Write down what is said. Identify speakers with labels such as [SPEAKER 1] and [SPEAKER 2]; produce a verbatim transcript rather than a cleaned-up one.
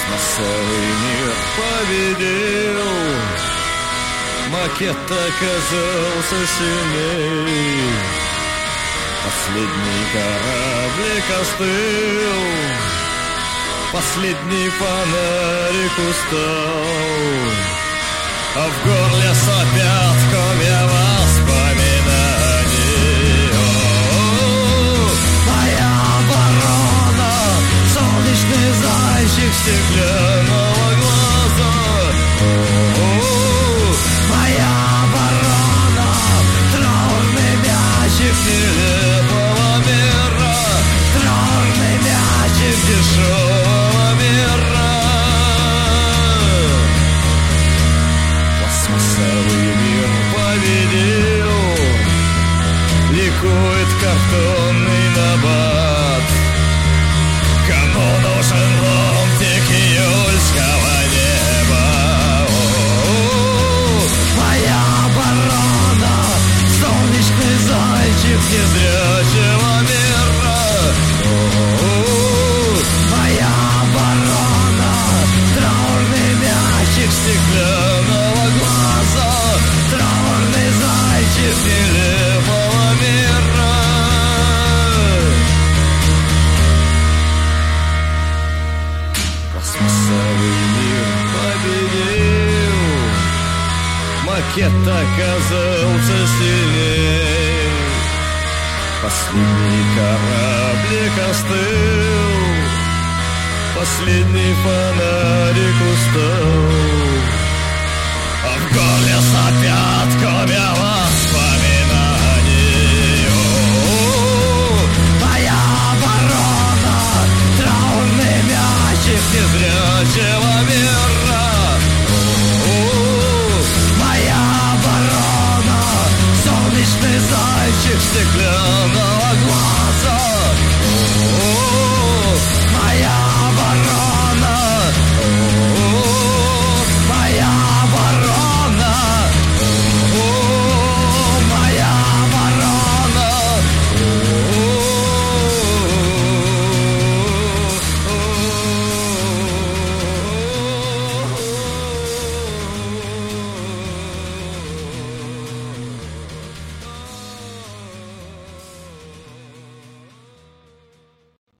[SPEAKER 1] Пластмассовый мир победил, макет оказался сильней. Последний кораблик остыл, последний фонарик устал, а в горле сопят комья воспоминаний. О-о-о, моя оборона, солнечный зайчик стеклянного глаза. О-о-о, моя оборона, траурный мячик нелепого мира, траурный мячик дешевого мира. Пластмассовый мир победил, ликует картонный набат. Кому нужен ломтик июльского неба? О-о-о, моя оборона, солнечный зайчик незрячего мира. О-о-о, моя оборона, траурный мячик стеклянного глаза, траурный зайчик нелепого мира. Пластмассовый мир победил, макет оказался сильней. Последний кораблик остыл, последний фонарик устал, а в горле сопят комья